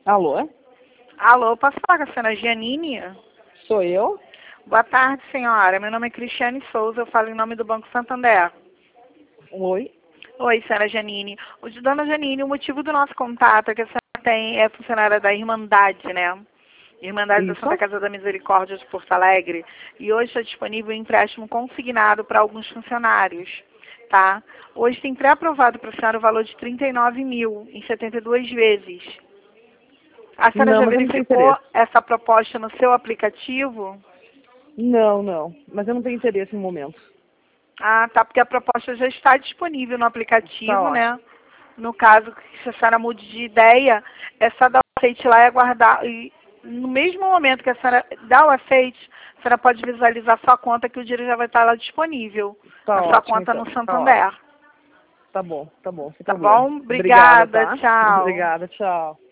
Alô? Alô, posso falar com a senhora Giannini? Sou eu? Boa tarde, senhora. Meu nome é Cristiane Souza, eu falo em nome do Banco Santander. Oi? Oi, senhora Giannini. Dona Giannini, o motivo do nosso contato é que a senhora é funcionária da Irmandade, né? Irmandade da Isso? Santa Casa da Misericórdia de Porto Alegre. E hoje está disponível um empréstimo consignado para alguns funcionários, tá? Hoje tem pré-aprovado para a senhora o valor de 39 mil em 72 vezes. A senhora Não, já mas eu não tenho verificou interesse. essa proposta no seu aplicativo? Não. Mas eu não tenho interesse no momento. Ah, tá, porque a proposta já está disponível no Tá aplicativo, né? ótimo. No caso, se a senhora mude de ideia, é só dar o aceite lá e aguardar. E no mesmo momento que a senhora dá o aceite, a senhora pode visualizar sua conta, que o dinheiro já vai estar lá disponível. Tá Na sua ótimo, conta então. no Tá ótimo. Santander. Tá bom, sem Tá problema. bom? Obrigada, Obrigada, tá? tchau. Obrigada, tchau.